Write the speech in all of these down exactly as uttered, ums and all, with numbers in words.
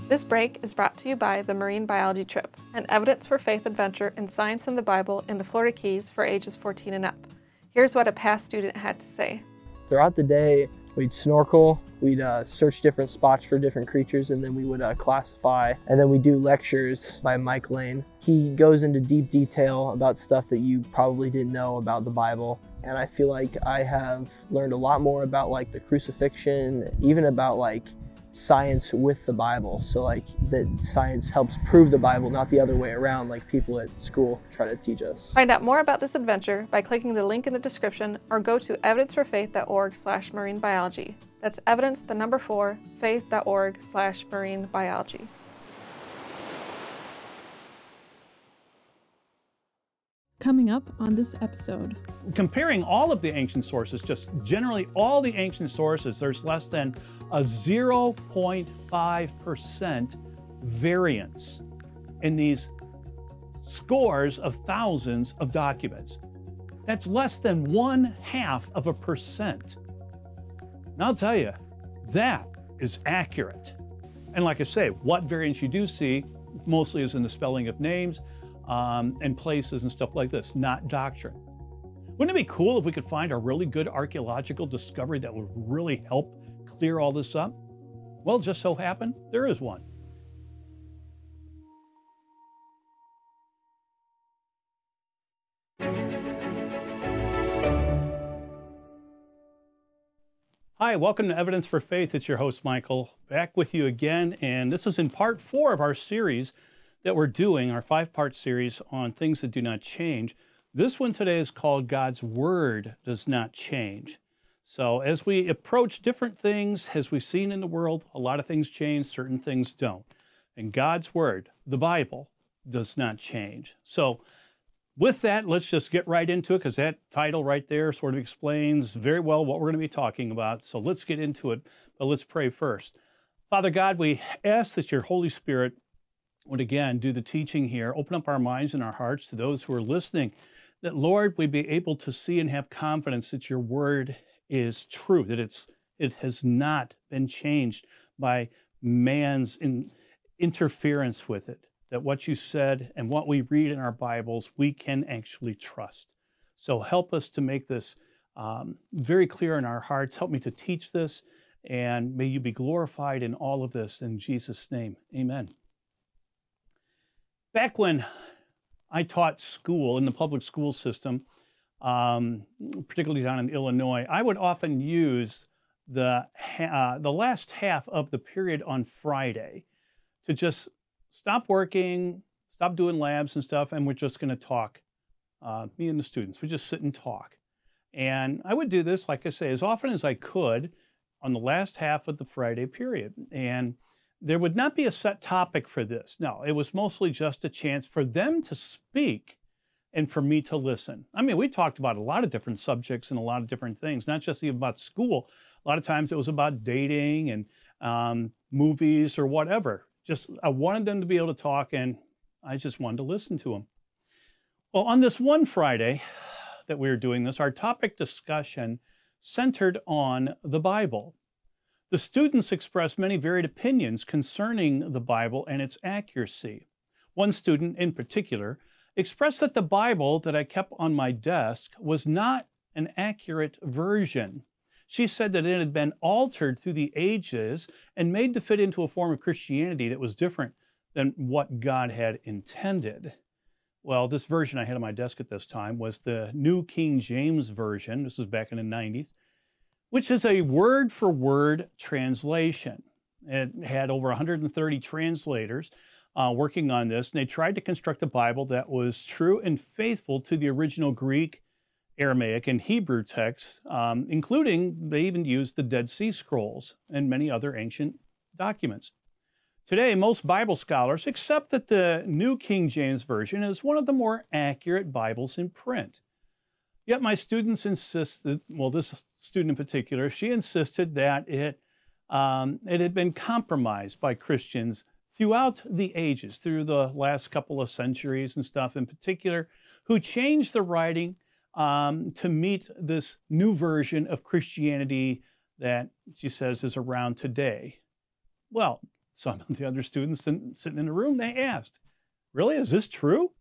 This break is brought to you by the Marine Biology Trip, an evidence for faith adventure in science and the Bible in the Florida Keys for ages fourteen and up. Here's what a past student had to say. Throughout the day, we'd snorkel, we'd uh, search different spots for different creatures, and then we would uh, classify. And then we do lectures by Mike Lane. He goes into deep detail about stuff that you probably didn't know about the Bible. And I feel like I have learned a lot more about like the crucifixion, even about like science with the Bible. So like that science helps prove the Bible, not the other way around like people at school try to teach us. Find out more about this adventure by clicking the link in the description or go to evidenceforfaith.org slash marine biology. That's evidence, the number four, faith.org slash marine biology. Coming up on this episode. Comparing all of the ancient sources, just generally all the ancient sources, there's less than a zero point five percent variance in these scores of thousands of documents. That's less than one half of a percent. And I'll tell you, that is accurate. And like I say, what variance you do see mostly is in the spelling of names um, and places and stuff like this, not doctrine. Wouldn't it be cool if we could find a really good archaeological discovery that would really help clear all this up? Well, just so happened, there is one. Hi, welcome to Evidence for Faith. It's your host, Michael, back with you again. And this is in part four of our series that we're doing, our five-part series on things that do not change. This one today is called God's Word Does Not Change. So as we approach different things, as we've seen in the world, a lot of things change, certain things don't. And God's Word, the Bible, does not change. So with that, let's just get right into it, because that title right there sort of explains very well what we're going to be talking about. So let's get into it, but let's pray first. Father God, we ask that your Holy Spirit would again do the teaching here, open up our minds and our hearts to those who are listening, that Lord, we'd be able to see and have confidence that your word is true, that it's it has not been changed by man's in, interference with it, that what you said and what we read in our Bibles, we can actually trust. So help us to make this um, very clear in our hearts. Help me to teach this, and may you be glorified in all of this. In Jesus' name, amen. Back when I taught school in the public school system, um, particularly down in Illinois, I would often use the, uh, the last half of the period on Friday to just stop working, stop doing labs and stuff, and we're just going to talk, uh, me and the students. We just sit and talk. And I would do this, like I say, as often as I could on the last half of the Friday period. And there would not be a set topic for this. No, it was mostly just a chance for them to speak and for me to listen. I mean, we talked about a lot of different subjects and a lot of different things, not just even about school. A lot of times it was about dating and um, movies or whatever. Just, I wanted them to be able to talk, and I just wanted to listen to them. Well, on this one Friday that we were doing this, our topic discussion centered on the Bible. The students expressed many varied opinions concerning the Bible and its accuracy. One student in particular expressed that the Bible that I kept on my desk was not an accurate version. She said that it had been altered through the ages and made to fit into a form of Christianity that was different than what God had intended. Well, this version I had on my desk at this time was the New King James Version. This is back in the nineties. Which is a word-for-word translation. It had over one hundred thirty translators uh, working on this, and they tried to construct a Bible that was true and faithful to the original Greek, Aramaic, and Hebrew texts, um, including they even used the Dead Sea Scrolls and many other ancient documents. Today, most Bible scholars accept that the New King James Version is one of the more accurate Bibles in print. Yet my students insisted, well, this student in particular, she insisted that it, um, it had been compromised by Christians throughout the ages, through the last couple of centuries and stuff in particular, who changed the writing um, to meet this new version of Christianity that she says is around today. Well, Some of the other students sitting, sitting in the room, they asked, really, is this true?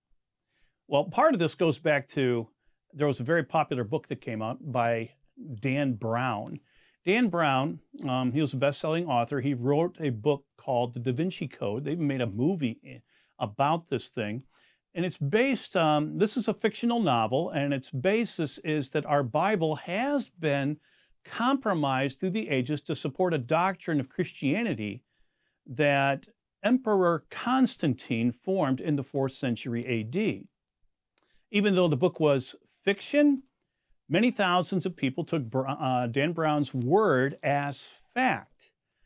Well, part of this goes back to, there was a very popular book that came out by Dan Brown. Dan Brown, um, he was a best-selling author. He wrote a book called The Da Vinci Code. They even made a movie about this thing. And it's based, um, this is a fictional novel, and its basis is that our Bible has been compromised through the ages to support a doctrine of Christianity that Emperor Constantine formed in the fourth century A D. Even though the book was fiction, many thousands of people took uh, Dan Brown's word as fact.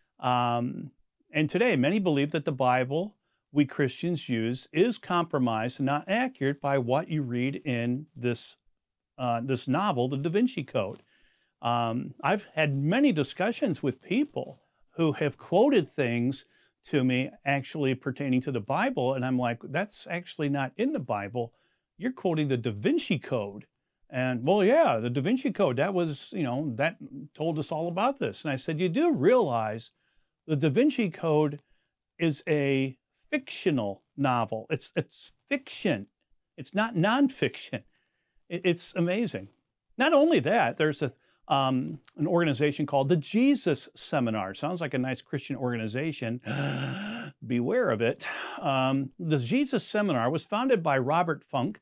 Um, and today, many believe that the Bible we Christians use is compromised and not accurate by what you read in this, uh, this novel, The Da Vinci Code. Um, I've had many discussions with people who have quoted things to me actually pertaining to the Bible, and I'm like, that's actually not in the Bible. You're quoting the Da Vinci Code. And, well, yeah, the Da Vinci Code, that was, you know, that told us all about this. And I said, you do realize the Da Vinci Code is a fictional novel. It's, it's fiction. It's not nonfiction. It, it's amazing. Not only that, there's a, um, an organization called the Jesus Seminar. Sounds like a nice Christian organization. Beware of it. Um, the Jesus Seminar was founded by Robert Funk,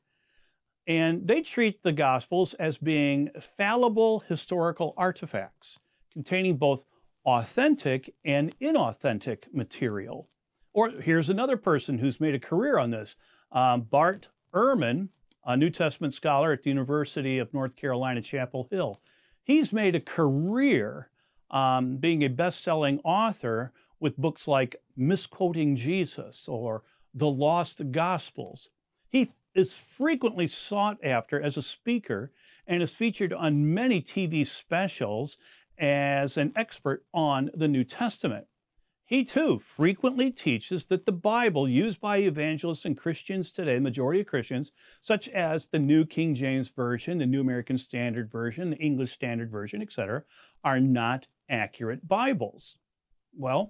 and they treat the Gospels as being fallible historical artifacts containing both authentic and inauthentic material. Or here's another person who's made a career on this, um, Bart Ehrman, a New Testament scholar at the University of North Carolina, Chapel Hill. He's made a career um, being a best-selling author with books like Misquoting Jesus or The Lost Gospels. He is frequently sought after as a speaker and is featured on many T V specials as an expert on the New Testament. He too frequently teaches that the Bible used by evangelists and Christians today, the majority of Christians, such as the New King James Version, the New American Standard Version, the English Standard Version, et cetera, are not accurate Bibles. Well,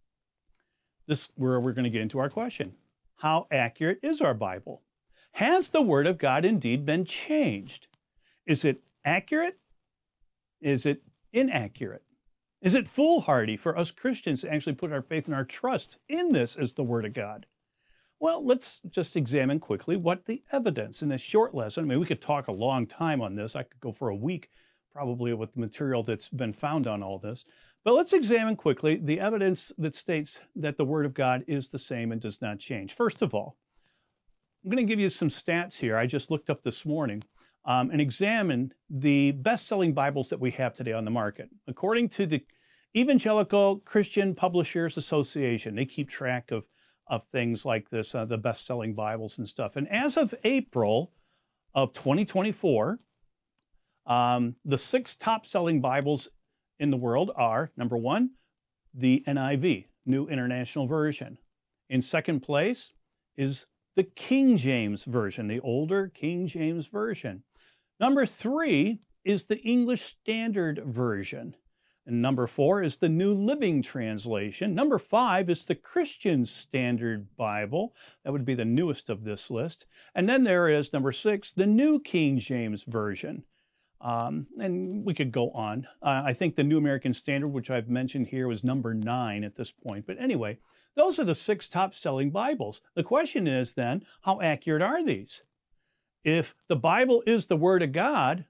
this is where we're going to get into our question. How accurate is our Bible? Has the Word of God indeed been changed? Is it accurate? Is it inaccurate? Is it foolhardy for us Christians to actually put our faith and our trust in this as the Word of God? Well, let's just examine quickly what the evidence in this short lesson. I mean, we could talk a long time on this. I could go for a week probably with the material that's been found on all this. But let's examine quickly the evidence that states that the Word of God is the same and does not change. First of all, I'm going to give you some stats here I just looked up this morning um, and examined the best-selling Bibles that we have today on the market. According to the Evangelical Christian Publishers Association, they keep track of, of things like this, uh, the best-selling Bibles and stuff. And as of April of twenty twenty-four, um, the six top-selling Bibles in the world are, number one, the N I V, New International Version. In second place is the King James Version, the older King James Version. Number three is the English Standard Version. And number four is the New Living Translation. Number five is the Christian Standard Bible. That would be the newest of this list. And then there is number six, the New King James Version. Um, and we could go on. Uh, I think the New American Standard, which I've mentioned here, was number nine at this point. But anyway, those are the six top-selling Bibles. The question is then, how accurate are these? If the Bible is the Word of God,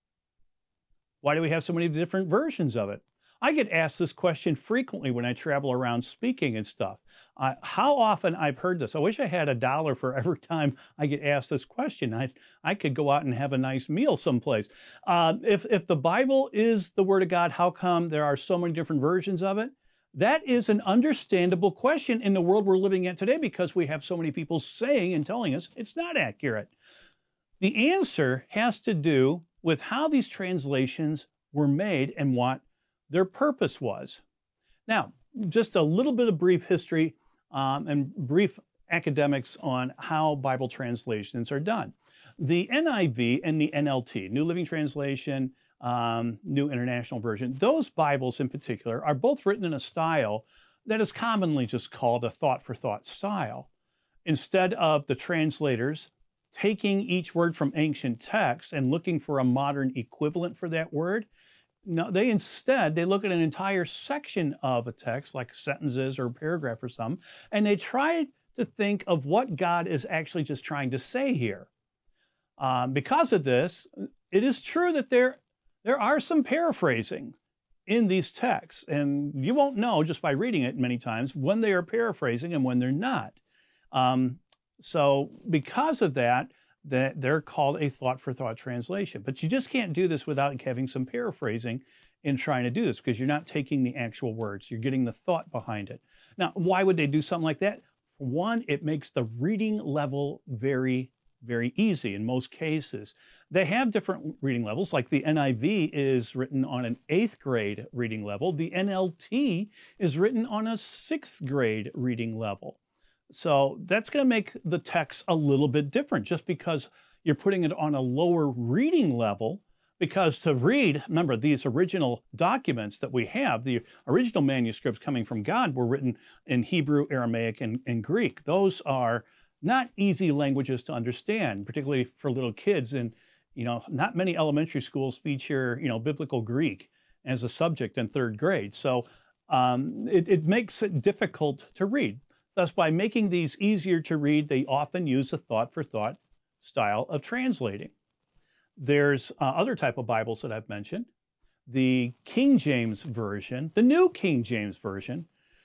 why do we have so many different versions of it? I get asked this question frequently when I travel around speaking and stuff. Uh, how often I've heard this. I wish I had a dollar for every time I get asked this question. I, I could go out and have a nice meal someplace. Uh, if, if the Bible is the Word of God, how come there are so many different versions of it? That is an understandable question in the world we're living in today because we have so many people saying and telling us it's not accurate. The answer has to do with how these translations were made and what their purpose was. Now, just a little bit of brief history um, and brief academics on how Bible translations are done. The N I V and the N L T, New Living Translation, um, New International Version, those Bibles in particular are both written in a style that is commonly just called a thought for thought style. Instead of the translators taking each word from ancient texts and looking for a modern equivalent for that word, no, they instead, they look at an entire section of a text, like sentences or a paragraph or something, and they try to think of what God is actually just trying to say here. Um, because of this, it is true that there, there are some paraphrasing in these texts, and you won't know just by reading it many times when they are paraphrasing and when they're not. Um, so because of that, that they're called a thought for thought translation. But you just can't do this without having some paraphrasing in trying to do this, because you're not taking the actual words, you're getting the thought behind it. Now, why would they do something like that? For one, it makes the reading level very, very easy in most cases. They have different reading levels, like the N I V is written on an eighth grade reading level. The N L T is written on a sixth grade reading level. So that's going to make the text a little bit different just because you're putting it on a lower reading level. Because to read, remember, these original documents that we have, the original manuscripts coming from God were written in Hebrew, Aramaic, and, and Greek. Those are not easy languages to understand, particularly for little kids. And, you know, not many elementary schools feature, you know, biblical Greek as a subject in third grade. So um, it, it makes it difficult to read. Thus, by making these easier to read, they often use a thought for thought style of translating. There's uh, other type of Bibles that I've mentioned, the King James Version, the New King James Version,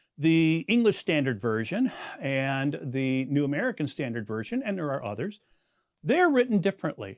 the English Standard Version, and the New American Standard Version, and there are others. They're written differently.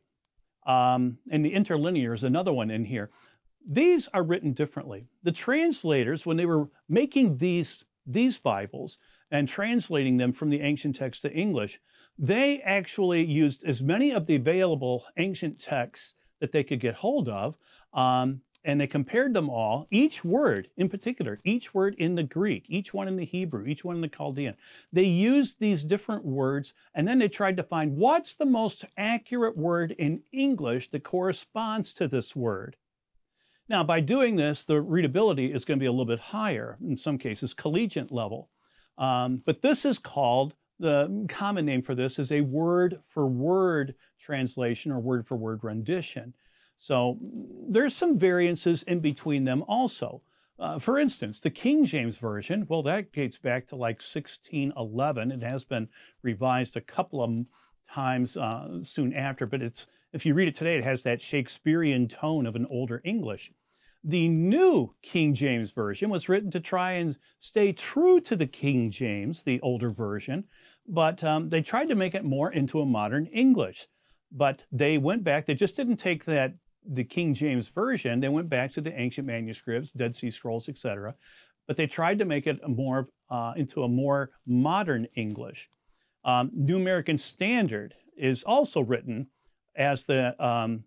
Um, and the Interlinear is another one in here. These are written differently. The translators, when they were making these, these Bibles and translating them from the ancient text to English, they actually used as many of the available ancient texts that they could get hold of, um, and they compared them all, each word in particular, each word in the Greek, each one in the Hebrew, each one in the Chaldean. They used these different words, and then they tried to find what's the most accurate word in English that corresponds to this word. Now, by doing this, the readability is going to be a little bit higher, in some cases, collegiate level. Um, but this is called, the common name for this is a word-for-word translation or word-for-word rendition. So there's some variances in between them also. Uh, for instance, the King James Version, well, that dates back to like sixteen eleven. It has been revised a couple of times uh, soon after, but it's, if you read it today, it has that Shakespearean tone of an older English. The New King James Version was written to try and stay true to the King James, the older version, but um, they tried to make it more into a modern English. But they went back, they just didn't take that, the King James Version, they went back to the ancient manuscripts, Dead Sea Scrolls, et cetera, but they tried to make it a more, uh, into a more modern English. Um, New American Standard is also written as the, um,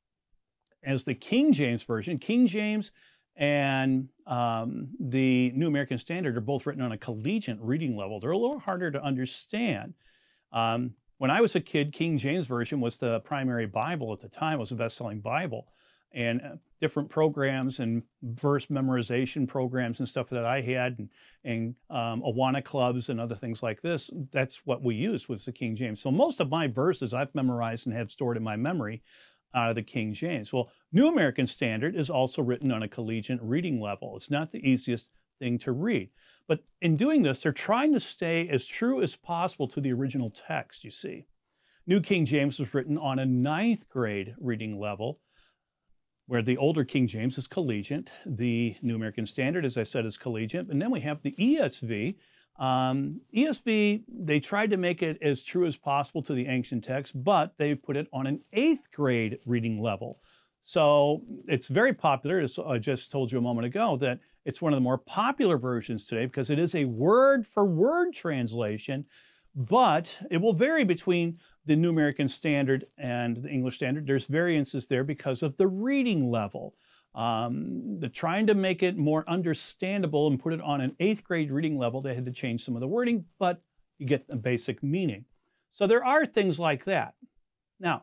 as the King James Version. King James and um, the New American Standard are both written on a collegiate reading level. They're a little harder to understand. Um, when I was a kid, King James Version was the primary Bible at the time. It was a best-selling Bible. And uh, different programs and verse memorization programs and stuff that I had, and, and um, Awana clubs and other things like this, that's what we used was the King James. So most of my verses I've memorized and have stored in my memory out of the King James. Well, New American Standard is also written on a collegiate reading level. It's not the easiest thing to read. But in doing this, they're trying to stay as true as possible to the original text, you see. New King James was written on a ninth grade reading level, where the older King James is collegiate. The New American Standard, as I said, is collegiate. And then we have the E S V. Um, E S V, they tried to make it as true as possible to the ancient text, but they put it on an eighth grade reading level. So it's very popular, as I just told you a moment ago, that it's one of the more popular versions today because it is a word-for-word translation, but it will vary between the New American Standard and the English Standard. There's variances there because of the reading level. Um, the trying to make it more understandable and put it on an eighth grade reading level, they had to change some of the wording, but you get the basic meaning. So there are things like that. Now,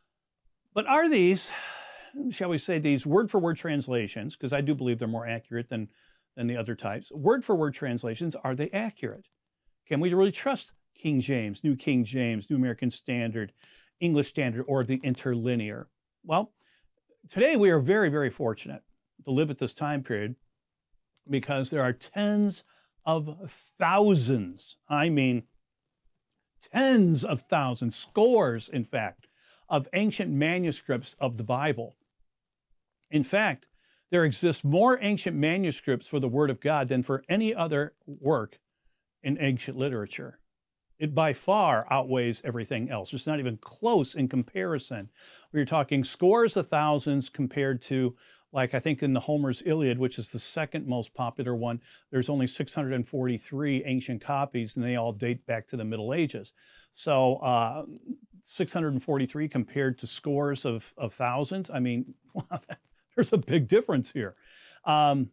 but are these, shall we say, these word-for-word translations, because I do believe they're more accurate than than the other types. Word for word translations, are they accurate? Can we really trust King James, New King James, New American Standard, English Standard, or the interlinear? Well, today we are very, very fortunate to live at this time period because there are tens of thousands, I mean, tens of thousands, scores, in fact, of ancient manuscripts of the Bible. In fact, there exist more ancient manuscripts for the Word of God than for any other work in ancient literature. It by far outweighs everything else. It's not even close in comparison. We're talking scores of thousands compared to, like I think in the Homer's Iliad, which is the second most popular one, there's only six hundred forty-three ancient copies, and they all date back to the Middle Ages. So uh, six hundred forty-three compared to scores of, of thousands, I mean, there's a big difference here. Um,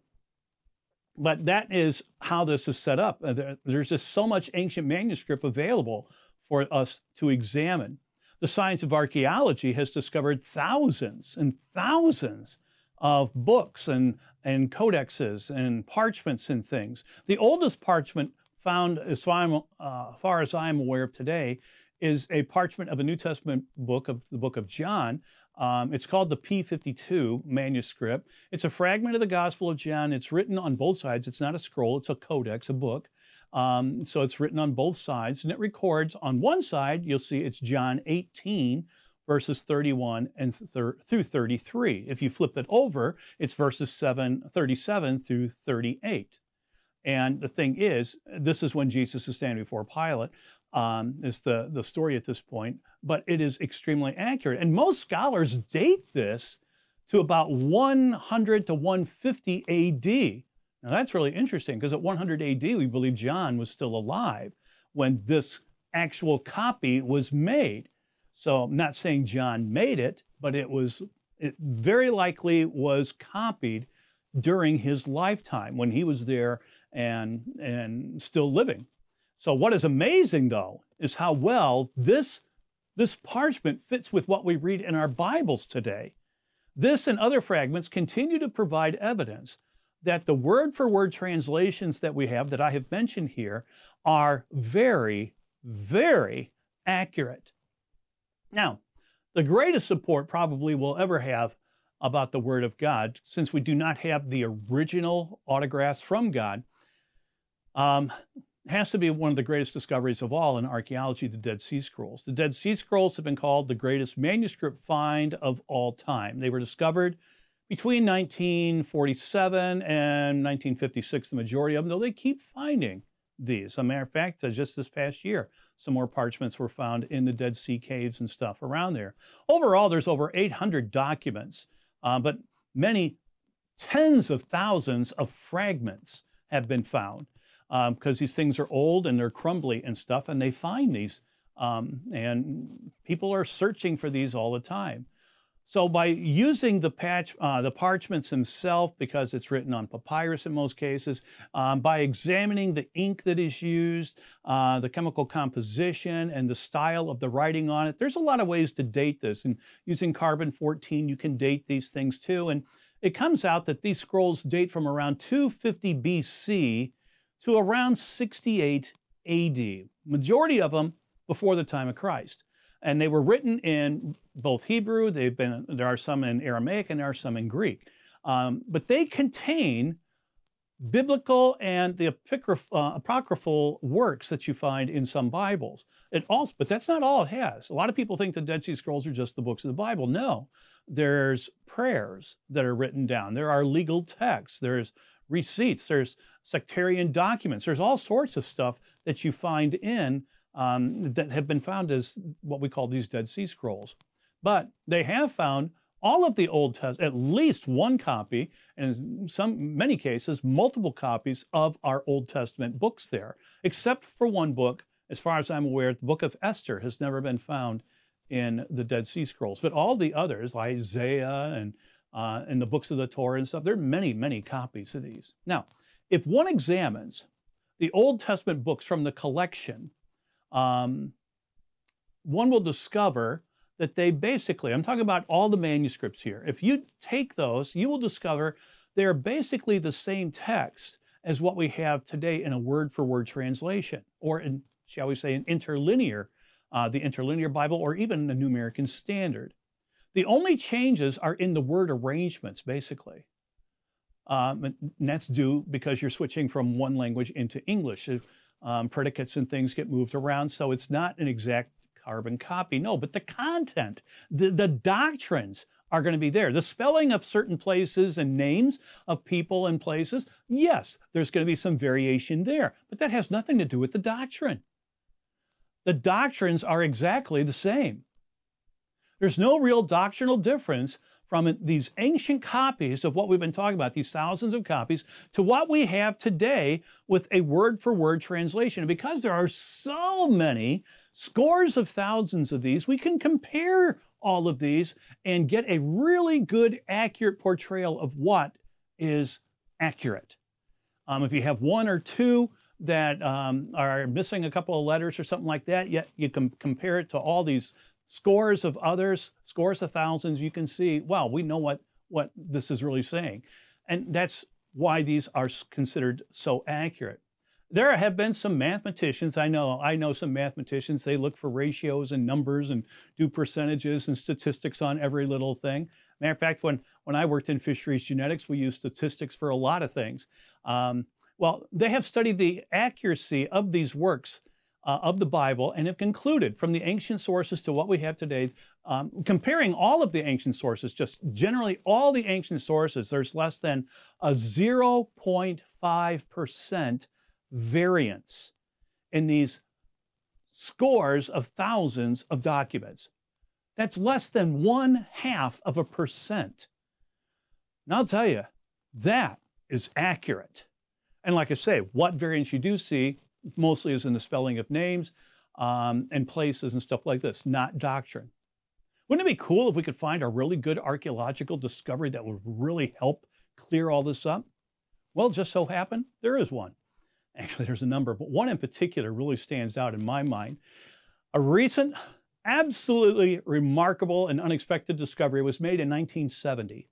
But that is how this is set up. There's just so much ancient manuscript available for us to examine. The science of archaeology has discovered thousands and thousands of books and, and codexes and parchments and things. The oldest parchment found, as far, uh, far as I'm aware of today, is a parchment of a New Testament book, of the book of John. Um, it's called the P fifty-two manuscript. It's a fragment of the Gospel of John. It's written on both sides. It's not a scroll, it's a codex, a book. Um, so it's written on both sides, and it records on one side, you'll see it's John eighteen, verses thirty-one and thir- through thirty-three. If you flip it over, it's verses seven, thirty-seven through thirty-eight. And the thing is, this is when Jesus is standing before Pilate. Um, is the, the story at this point, but it is extremely accurate. And most scholars date this to about one hundred to one fifty A D. Now that's really interesting because at one hundred A D, we believe John was still alive when this actual copy was made. So I'm not saying John made it, but it was, it very likely was copied during his lifetime when he was there and, and still living. So what is amazing, though, is how well this, this parchment fits with what we read in our Bibles today. This and other fragments continue to provide evidence that the word-for-word translations that we have, that I have mentioned here, are very, very accurate. Now, the greatest support probably we'll ever have about the Word of God, since we do not have the original autographs from God, um, has to be one of the greatest discoveries of all in archaeology, the Dead Sea Scrolls. The Dead Sea Scrolls have been called the greatest manuscript find of all time. They were discovered between nineteen forty-seven and nineteen fifty-six, the majority of them, though they keep finding these. As a matter of fact, uh, just this past year, some more parchments were found in the Dead Sea caves and stuff around there. Overall, there's over eight hundred documents, uh, but many tens of thousands of fragments have been found. Because um, these things are old and they're crumbly and stuff, and they find these, um, and people are searching for these all the time. So by using the, patch, uh, the parchments themselves, because it's written on papyrus in most cases, um, by examining the ink that is used, uh, the chemical composition, and the style of the writing on it, there's a lot of ways to date this. And using carbon fourteen, you can date these things too. And it comes out that these scrolls date from around two fifty B C to around sixty-eight A D, majority of them before the time of Christ. And they were written in both Hebrew, they've been, there are some in Aramaic, and there are some in Greek. Um, but they contain biblical and the uh, apocryphal works that you find in some Bibles. It also, but that's not all it has. A lot of people think the Dead Sea Scrolls are just the books of the Bible. No, there's prayers that are written down. There are legal texts. There's receipts, there's sectarian documents, there's all sorts of stuff that you find in um, that have been found as what we call these Dead Sea Scrolls. But they have found all of the Old Testament, at least one copy, and in some many cases, multiple copies of our Old Testament books there, except for one book, as far as I'm aware, the book of Esther has never been found in the Dead Sea Scrolls. But all the others, like Isaiah and Uh, in the books of the Torah and stuff, there are many, many copies of these. Now, if one examines the Old Testament books from the collection, um, one will discover that they basically, I'm talking about all the manuscripts here, if you take those, you will discover they're basically the same text as what we have today in a word-for-word translation, or in, shall we say, an interlinear, uh, the interlinear Bible, or even the New American Standard. The only changes are in the word arrangements, basically. Um, and that's due because you're switching from one language into English. Um, predicates and things get moved around, so it's not an exact carbon copy. No, but the content, the, the doctrines are going to be there. The spelling of certain places and names of people and places, yes, there's going to be some variation there, but that has nothing to do with the doctrine. The doctrines are exactly the same. There's no real doctrinal difference from these ancient copies of what we've been talking about, these thousands of copies, to what we have today with a word-for-word translation. And because there are so many, scores of thousands of these, we can compare all of these and get a really good, accurate portrayal of what is accurate. Um, if you have one or two that um, are missing a couple of letters or something like that, yet you can compare it to all these scores of others, scores of thousands, you can see, well, we know what, what this is really saying. And that's why these are considered so accurate. There have been some mathematicians, I know, I know some mathematicians, they look for ratios and numbers and do percentages and statistics on every little thing. Matter of fact, when, when I worked in fisheries genetics, we used statistics for a lot of things. Um, well, they have studied the accuracy of these works Uh, of the Bible and have concluded from the ancient sources to what we have today, um, comparing all of the ancient sources, just generally all the ancient sources, there's less than a zero point five percent variance in these scores of thousands of documents. That's less than one half of a percent. And I'll tell you, that is accurate. And like I say, what variance you do see mostly is in the spelling of names um, and places and stuff like this, not doctrine. Wouldn't it be cool if we could find a really good archaeological discovery that would really help clear all this up? Well, just so happened, there is one. Actually, there's a number, but one in particular really stands out in my mind. A recent, absolutely remarkable and unexpected discovery was made in nineteen seventy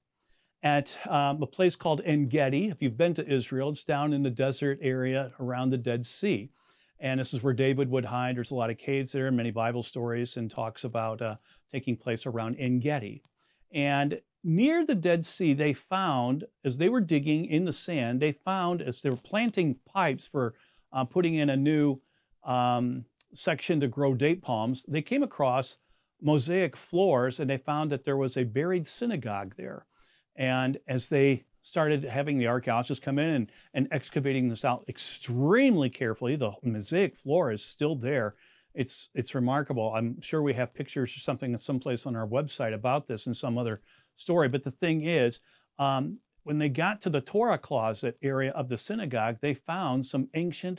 at um, a place called En Gedi. If you've been to Israel, it's down in the desert area around the Dead Sea. And this is where David would hide. There's a lot of caves there, many Bible stories, and talks about uh, taking place around En Gedi. And near the Dead Sea, they found, as they were digging in the sand, they found, as they were planting pipes for uh, putting in a new um, section to grow date palms, they came across mosaic floors, and they found that there was a buried synagogue there. And as they started having the archaeologists come in and, and excavating this out extremely carefully, the mosaic floor is still there. It's, it's remarkable. I'm sure we have pictures or something someplace on our website about this in some other story. But the thing is, um, when they got to the Torah closet area of the synagogue, they found some ancient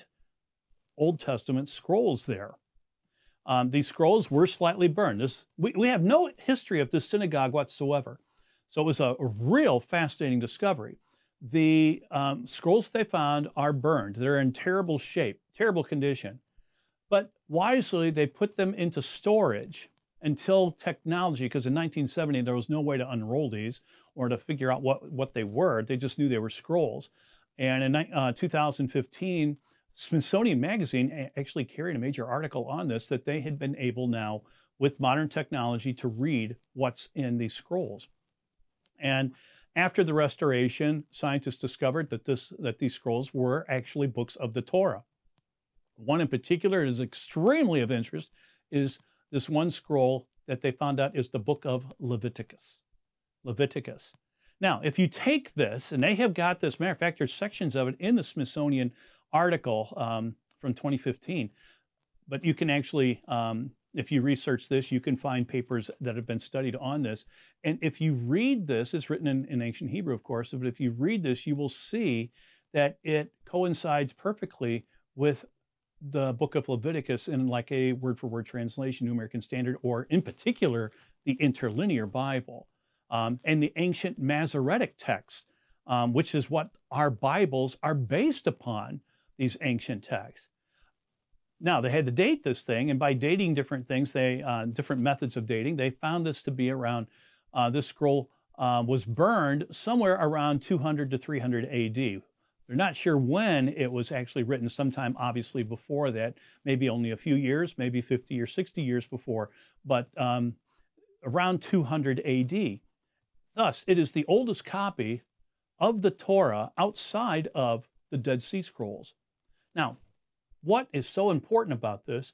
Old Testament scrolls there. Um, these scrolls were slightly burned. This, we, we have no history of this synagogue whatsoever. So it was a, a real fascinating discovery. The um, scrolls they found are burned. They're in terrible shape, terrible condition. But wisely, they put them into storage until technology, because in nineteen seventy, there was no way to unroll these or to figure out what, what they were. They just knew they were scrolls. And in uh, two thousand fifteen, Smithsonian Magazine actually carried a major article on this, that they had been able now, with modern technology, to read what's in these scrolls. And after the restoration, scientists discovered that, this, that these scrolls were actually books of the Torah. One in particular that is extremely of interest is this one scroll that they found out is the book of Leviticus. Leviticus. Now, if you take this, and they have got this, matter of fact, there's sections of it in the Smithsonian article um, from twenty fifteen, but you can actually, um, if you research this, you can find papers that have been studied on this. And if you read this, it's written in, in ancient Hebrew, of course, but if you read this, you will see that it coincides perfectly with the book of Leviticus in like a word-for-word translation, New American Standard, or in particular, the Interlinear Bible, um, and the ancient Masoretic text, um, which is what our Bibles are based upon, these ancient texts. Now, they had to date this thing, and by dating different things, they uh, different methods of dating, they found this to be around, uh, this scroll uh, was burned somewhere around two hundred to three hundred A D. They're not sure when it was actually written, sometime obviously before that, maybe only a few years, maybe fifty or sixty years before, but um, around two hundred A D. Thus, it is the oldest copy of the Torah outside of the Dead Sea Scrolls. Now, what is so important about this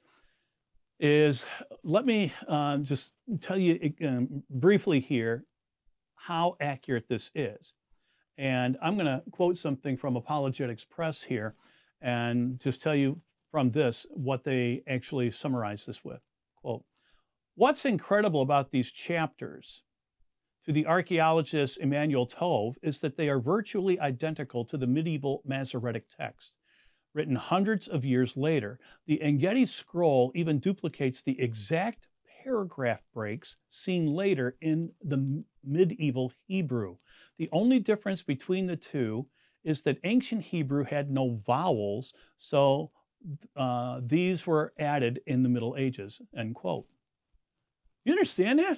is, let me uh, just tell you um, briefly here how accurate this is. And I'm going to quote something from Apologetics Press here and just tell you from this what they actually summarize this with. Quote, "What's incredible about these chapters to the archaeologist Emmanuel Tove is that they are virtually identical to the medieval Masoretic text. Written hundreds of years later, the Engedi scroll even duplicates the exact paragraph breaks seen later in the medieval Hebrew. The only difference between the two is that ancient Hebrew had no vowels, so uh, these were added in the Middle Ages," end quote. You understand that?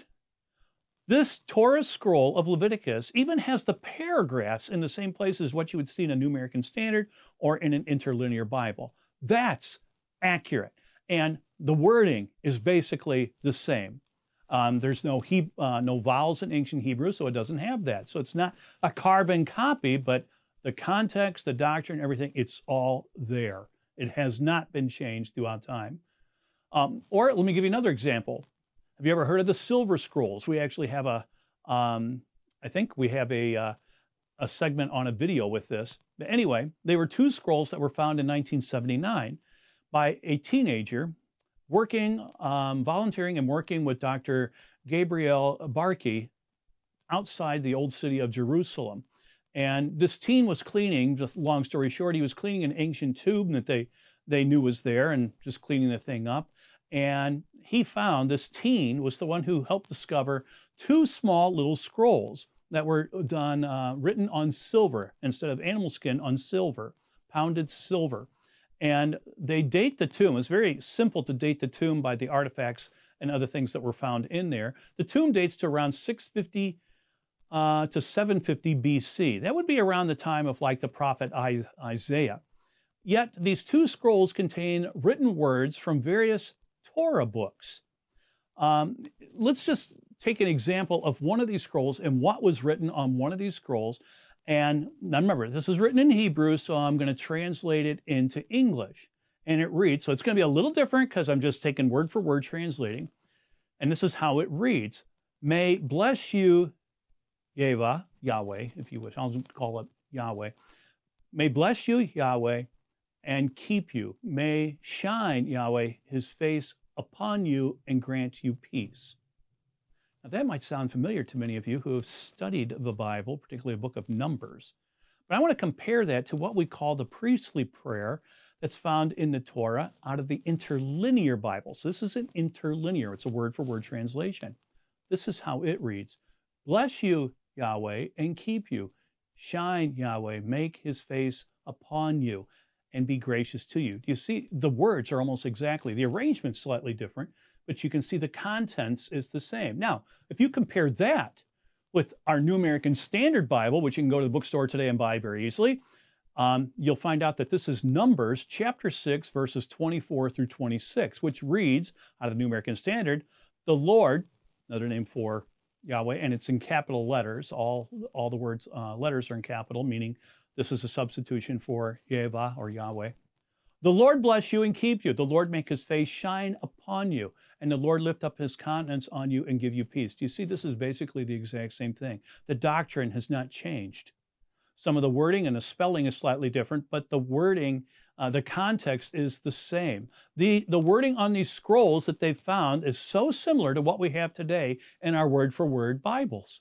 This Torah scroll of Leviticus even has the paragraphs in the same place as what you would see in a New American Standard or in an interlinear Bible. That's accurate. And the wording is basically the same. Um, there's no, he, uh, no vowels in ancient Hebrew, so it doesn't have that. So it's not a carbon copy, but the context, the doctrine, everything, it's all there. It has not been changed throughout time. Um, or let me give you another example. Have you ever heard of the Silver Scrolls? We actually have a, um, I think we have a, uh, a segment on a video with this. But anyway, they were two scrolls that were found in nineteen seventy-nine by a teenager working, um, volunteering and working with Doctor Gabriel Barkey outside the old city of Jerusalem. And this teen was cleaning, just long story short, he was cleaning an ancient tomb that they, they knew was there and just cleaning the thing up. And he found, this teen was the one who helped discover two small little scrolls that were done, uh, written on silver instead of animal skin, on silver, pounded silver. And they date the tomb. It's very simple to date the tomb by the artifacts and other things that were found in there. The tomb dates to around six fifty uh, to seven fifty B C. That would be around the time of like the prophet Isaiah. Yet these two scrolls contain written words from various Torah books. Um, let's just take an example of one of these scrolls and what was written on one of these scrolls. And now remember, this is written in Hebrew, so I'm going to translate it into English. And it reads, so it's going to be a little different because I'm just taking word for word translating. And this is how it reads. "May bless you, Yeva, Yahweh, if you wish. I'll just call it Yahweh. May bless you, Yahweh, and keep you. May shine, Yahweh, his face upon you and grant you peace." Now that might sound familiar to many of you who have studied the Bible, particularly the book of Numbers. But I want to compare that to what we call the priestly prayer that's found in the Torah out of the interlinear Bible. So this is an interlinear, it's a word-for-word translation. This is how it reads. "Bless you, Yahweh, and keep you. Shine, Yahweh, make his face upon you and be gracious to you." Do you see the words are almost exactly, the arrangement's slightly different, but you can see the contents is the same. Now, if you compare that with our New American Standard Bible, which you can go to the bookstore today and buy very easily, um, you'll find out that this is Numbers chapter six, verses twenty-four through twenty-six, which reads out of the New American Standard, "The Lord," another name for Yahweh, and it's in capital letters. All, all the words, uh, letters are in capital, meaning this is a substitution for Yehova or Yahweh. "The Lord bless you and keep you. The Lord make his face shine upon you, and the Lord lift up his countenance on you and give you peace." Do you see this is basically the exact same thing? The doctrine has not changed. Some of the wording and the spelling is slightly different, but the wording, uh, the context is the same. The, the wording on these scrolls that they've found is so similar to what we have today in our word-for-word Bibles.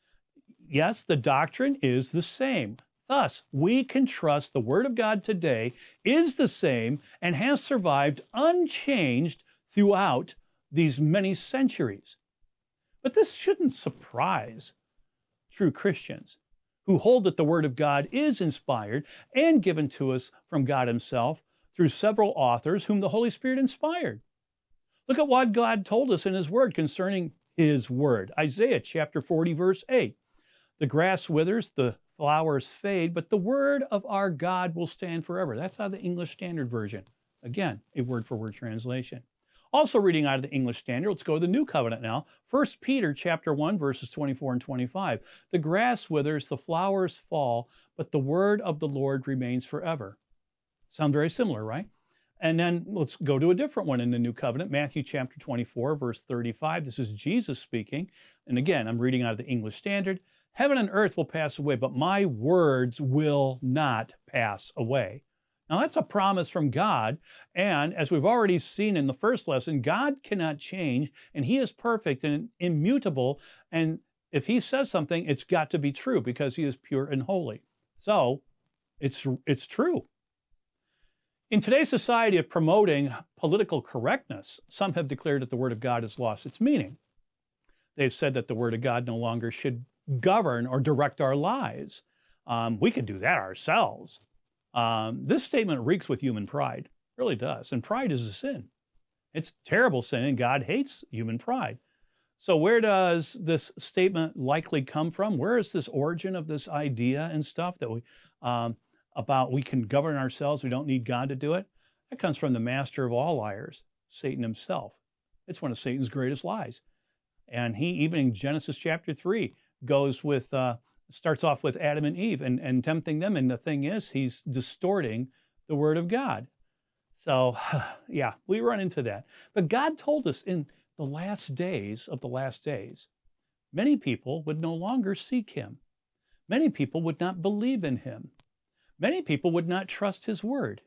Yes, the doctrine is the same. Thus, we can trust the Word of God today is the same and has survived unchanged throughout these many centuries. But this shouldn't surprise true Christians who hold that the Word of God is inspired and given to us from God himself through several authors whom the Holy Spirit inspired. Look at what God told us in his Word concerning his Word. Isaiah chapter forty, verse eight. The grass withers, the flowers fade, but the word of our God will stand forever. That's out of the English Standard Version. Again, a word-for-word translation. Also reading out of the English Standard, let's go to the New Covenant now. First Peter chapter one, verses twenty-four and twenty-five. The grass withers, the flowers fall, but the word of the Lord remains forever. Sound very similar, right? And then let's go to a different one in the New Covenant, Matthew chapter twenty-four, verse thirty-five. This is Jesus speaking. And again, I'm reading out of the English Standard. Heaven and earth will pass away, but my words will not pass away. Now, that's a promise from God. And as we've already seen in the first lesson, God cannot change, and he is perfect and immutable. And if he says something, it's got to be true because he is pure and holy. So it's, it's true. In today's society of promoting political correctness, some have declared that the Word of God has lost its meaning. They've said that the Word of God no longer should govern or direct our lives. Um, we can do that ourselves. Um, this statement reeks with human pride, it really does. And pride is a sin. It's a terrible sin, and God hates human pride. So where does this statement likely come from? Where is this origin of this idea and stuff that we um, about we can govern ourselves, we don't need God to do it? That comes from the master of all liars, Satan himself. It's one of Satan's greatest lies. And he, even in Genesis chapter three, goes with, uh, starts off with Adam and Eve and, and tempting them. And the thing is, he's distorting the word of God. So, yeah, we run into that. But God told us in the last days of the last days, many people would no longer seek him. Many people would not believe in him. Many people would not trust his word.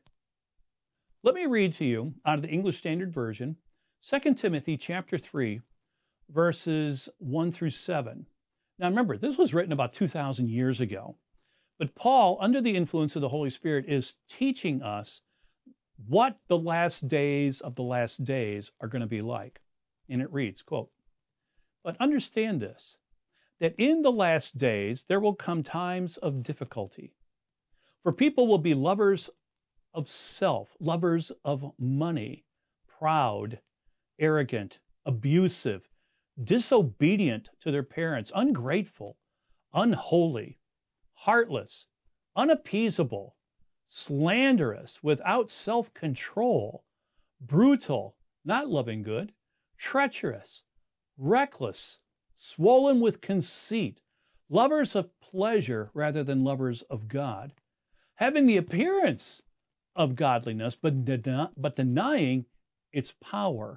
Let me read to you out of the English Standard Version, Second Timothy chapter three, verses one through seven. Now remember, this was written about two thousand years ago, but Paul, under the influence of the Holy Spirit, is teaching us what the last days of the last days are going to be like. And it reads, quote, "But understand this, that in the last days there will come times of difficulty. For people will be lovers of self, lovers of money, proud, arrogant, abusive, disobedient to their parents, ungrateful, unholy, heartless, unappeasable, slanderous, without self-control, brutal, not loving good, treacherous, reckless, swollen with conceit, lovers of pleasure rather than lovers of God, having the appearance of godliness, but, den- but denying its power.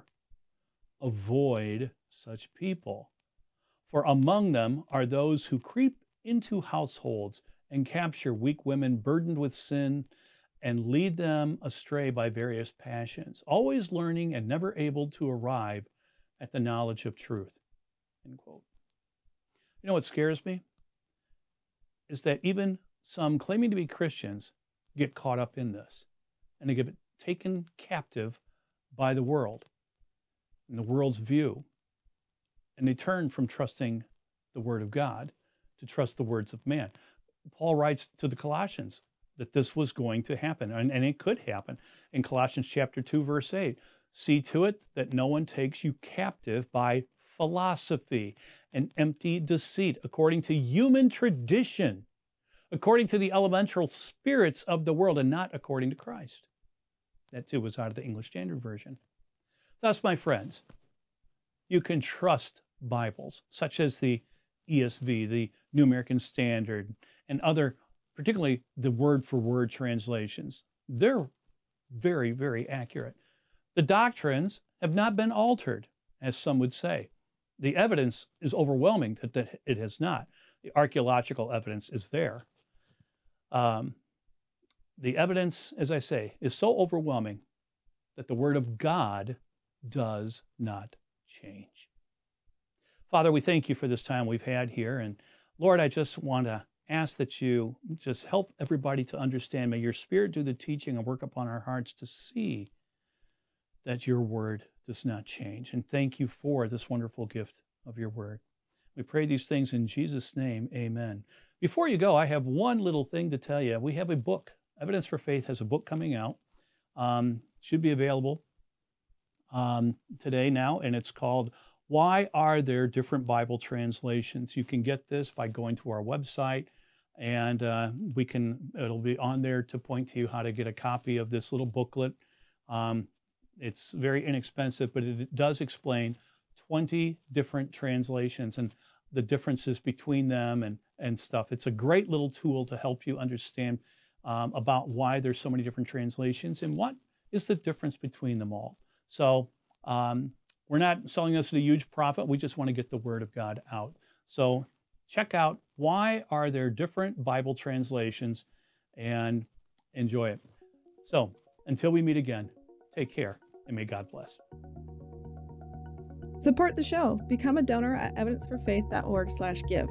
Avoid such people. For among them are those who creep into households and capture weak women burdened with sin and lead them astray by various passions, always learning and never able to arrive at the knowledge of truth." End quote. You know what scares me? Is that even some claiming to be Christians get caught up in this and they get taken captive by the world and the world's view. And they turn from trusting the word of God to trust the words of man. Paul writes to the Colossians that this was going to happen, and, and it could happen. In Colossians chapter two, verse eight, "See to it that no one takes you captive by philosophy and empty deceit, according to human tradition, according to the elemental spirits of the world, and not according to Christ." That too was out of the English Standard Version. Thus, my friends, you can trust Bibles, such as the E S V, the New American Standard, and other, particularly the word-for-word translations. They're very, very accurate. The doctrines have not been altered, as some would say. The evidence is overwhelming that, that it has not. The archaeological evidence is there. Um, the evidence, as I say, is so overwhelming that the Word of God does not change. Father, we thank you for this time we've had here. And Lord, I just want to ask that you just help everybody to understand. May your Spirit do the teaching and work upon our hearts to see that your word does not change. And thank you for this wonderful gift of your word. We pray these things in Jesus' name, amen. Before you go, I have one little thing to tell you. We have a book. Evidence for Faith has a book coming out. Um, should be available um, today now, and it's called Why are there different Bible translations? You can get this by going to our website, and uh, we can, it'll be on there to point to you how to get a copy of this little booklet. Um, it's very inexpensive, but it does explain twenty different translations and the differences between them and, and stuff. It's a great little tool to help you understand um, about why there's so many different translations and what is the difference between them all. So um, we're not selling this at a huge profit. We just want to get the Word of God out. So check out why are there different Bible translations and enjoy it. So until we meet again, take care and may God bless. Support the show. Become a donor at evidenceforfaith.org slash give.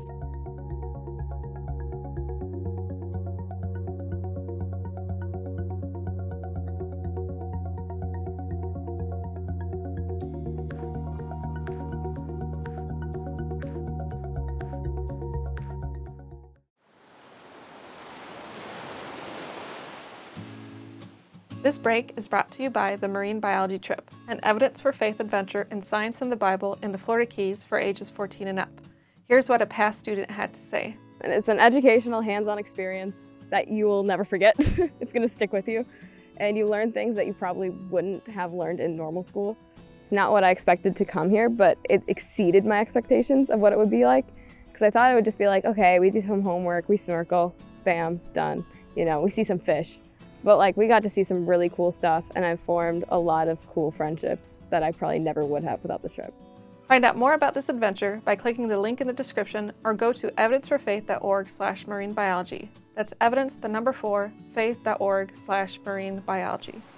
This break is brought to you by the Marine Biology Trip, an Evidence for Faith adventure in science and the Bible in the Florida Keys for ages fourteen and up. Here's what a past student had to say. And it's an educational, hands-on experience that you will never forget. It's going to stick with you. And you learn things that you probably wouldn't have learned in normal school. It's not what I expected to come here, but it exceeded my expectations of what it would be like. Because I thought it would just be like, okay, we do some homework, we snorkel, bam, done. You know, we see some fish. But like, we got to see some really cool stuff, and I've formed a lot of cool friendships that I probably never would have without the trip. Find out more about this adventure by clicking the link in the description or go to evidenceforfaith.org slash marine biology. That's evidence, the number four, faith.org slash marine biology.